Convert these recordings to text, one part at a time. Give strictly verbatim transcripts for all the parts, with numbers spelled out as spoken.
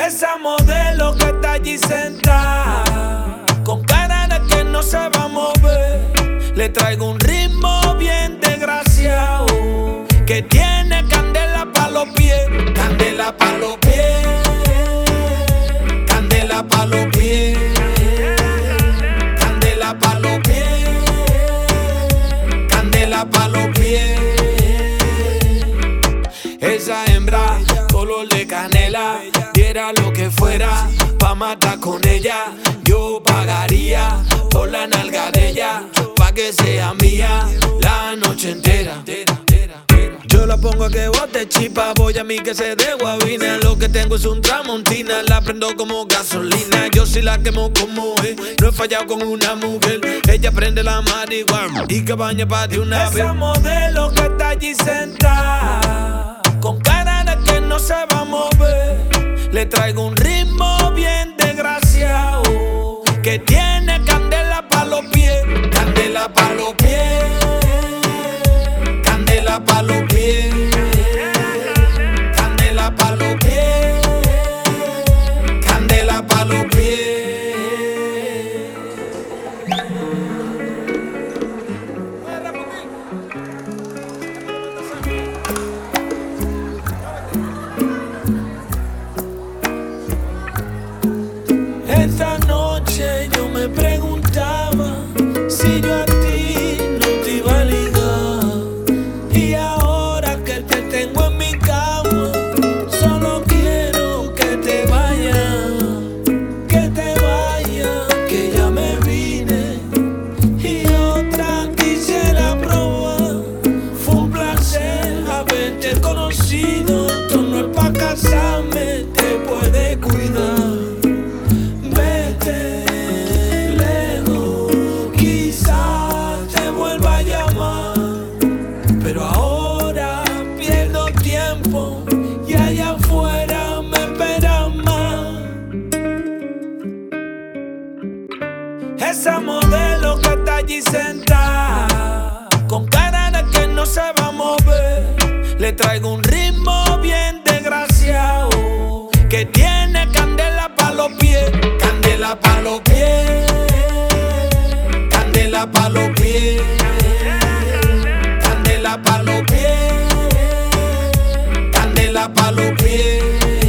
Esa modelo que está allí sentada, con cara de que no se va a mover. Le traigo un ritmo bien desgraciado, que tiene candela pa' los pies. Candela pa' los pies, candela pa' los pies, candela pa' los pies, candela pa' los pies. Esa hembra, color de canela, diera lo que fuera pa' matar con ella. Yo pagaría por la nalga de ella, pa' que sea mía la noche entera. Yo la pongo a que bote chipa, voy a mí que se dé guabina. Lo que tengo es un tramontina, la prendo como gasolina. Yo sí la quemo como es, no he fallado con una mujer. Ella prende la marihuana y que baña pa' de una vez. Esa modelo que está allí sentada, con cara de que no se va a mover. Le traigo un ritmo bien desgraciado, que tiene candela pa' los pies. Candela pa' los pies, candela pa' los pies, candela pa' los pies, candela pa' los pies. Esta noche yo me preguntaba si yo a ti no te iba a ligar. Y ahora que te tengo en mi cama, solo quiero que te vayas, que te vayas, que ya me vine y otra quisiera probar. Fue un placer haberte conocido, esto no es pa' casarme, te puedes cuidar. Pero ahora pierdo tiempo y allá afuera me esperan más. Esa modelo que está allí sentada, con cara de que no se va a mover. Le traigo un ritmo bien desgraciado, que tiene candela pa' los pies. Candela pa' los pies, candela pa' los pies, candela pa' los pies, candela pa' los pies.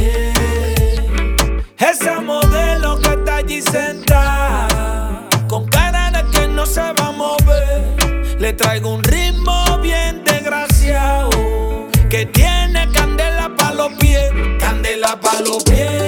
Esa modelo que está allí sentada, con cara de que no se va a mover. Le traigo un ritmo bien desgraciado, que tiene candela pa' los pies. Candela pa' los pies,